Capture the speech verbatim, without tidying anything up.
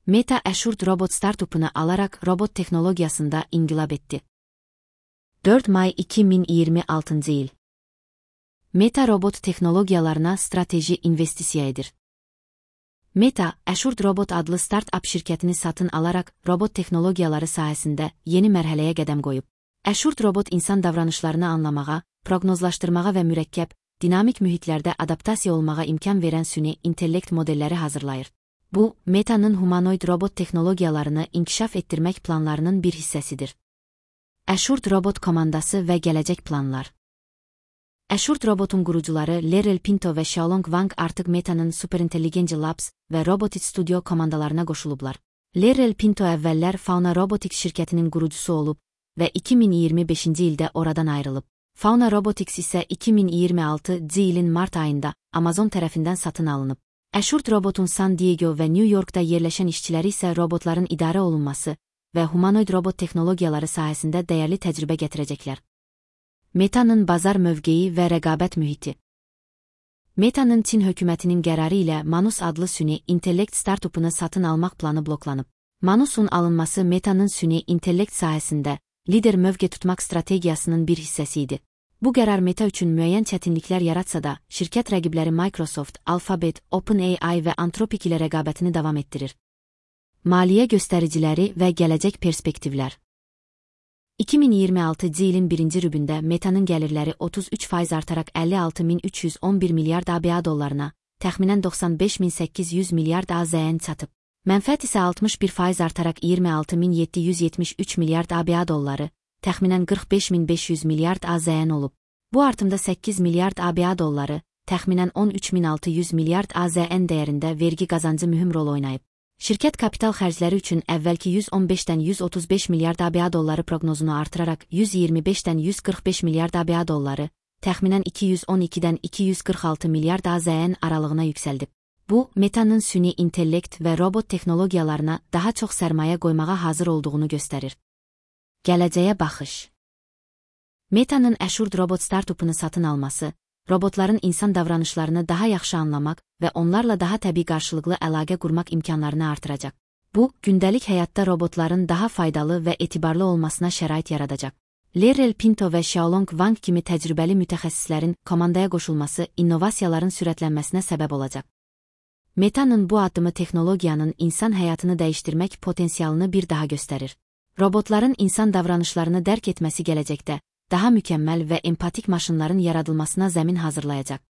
Meta Assured Robot startupunu alarak robot teknolojisinde inkılap etti. dört May iki bin yirmi altıncı yıl. Meta robot teknolojiyalarına strateji investisiyedir. Meta, Assured Robot adlı startup şirketini satın alarak robot teknolojiyaları sayesinde yeni mərhələyə qədəm qoyub. Assured Robot insan davranışlarını anlamağa, proqnozlaşdırmağa və mürəkkəb, dinamik mühitlərdə adaptasiya olmağa imkan verən süni intellekt modelləri hazırlayır. Bu, Meta'nın humanoid robot teknolojiyalarını inkişaf etdirmək planlarının bir hissəsidir. Assured Robot komandası və gələcək planlar. Assured Robot'un qurucuları Lerrell Pinto və Xiaolong Wang artıq Meta'nın Superintelligence Labs və Robotics Studio komandalarına qoşulublar. Lerrell Pinto əvvəllər Fauna Robotics şirkətinin qurucusu olub və iki min iyirmi beşinci ildə oradan ayrılıb. Fauna Robotics isə iki min iyirmi altıncı ilin mart ayında Amazon tərəfindən satın alınıb. Assured Robot'un San Diego və New York'da yerləşən işçiləri isə robotların idarə olunması və humanoid robot teknolojiyaları sayəsində dəyərli təcrübə gətirəcəklər. Meta'nın bazar mövqeyi və rəqabət mühiti. Meta'nın Çin hökumətinin qərarı ilə Manus adlı süni intellekt startupunu satın almaq planı bloklanıb. Manus'un alınması Meta'nın süni intellekt sayəsində lider mövqe tutmaq strategiyasının bir hissəsi idi. Bu qərar Meta üçün müəyyən çətinliklər yaratsa da, şirkət rəqibləri Microsoft, Alphabet, OpenAI və Anthropic ilə rəqabətini davam etdirir. Maliyyə göstəriciləri və gələcək perspektivlər. iki min iyirmi altıncı ilin birinci rübündə Meta'nın gəlirləri otuz üç faiz artaraq əlli altı min üç yüz on bir milyard ABŞ dollarına, təxminən doxsan beş min səkkiz yüz milyard AZN çatıb. Mənfəət isə altmış bir faiz artaraq iyirmi altı min yeddi yüz yetmiş üç milyard ABŞ dolları, təxminən qırx beş min beş yüz milyard AZN olub. Bu artımda səkkiz milyard ABŞ dolları, təxminən on üç min altı yüz milyard AZN dəyərində vergi qazancı mühüm rol oynayıb. Şirkət kapital xərcləri üçün əvvəlki yüz on beşdən yüz otuz beş milyard ABŞ dolları proqnozunu artıraraq yüz iyirmi beşdən yüz qırx beş milyard ABŞ dolları, təxminən iki yüz on ikidən iki yüz qırx altı milyard AZN aralığına yüksəldib. Bu, Meta'nın süni intellekt və robot teknolojiyalarına daha çox sərmayə qoymağa hazır olduğunu göstərir. Gələcəyə baxış. Meta'nın Assured Robot startupunu satın alması, robotların insan davranışlarını daha yaxşı anlamaq və onlarla daha təbii qarşılıqlı əlaqə qurmaq imkanlarını artıracaq. Bu, gündəlik həyatda robotların daha faydalı və etibarlı olmasına şərait yaradacaq. Lerrell Pinto və Xiaolong Wang kimi təcrübəli mütəxəssislərin komandaya qoşulması innovasiyaların sürətlənməsinə səbəb olacaq. Meta'nın bu addımı texnologiyanın insan həyatını dəyişdirmək potensialını bir daha göstərir. Robotların insan davranışlarını dərk etməsi gələcəkdə daha mükəmməl və empatik maşınların yaradılmasına zəmin hazırlayacaq.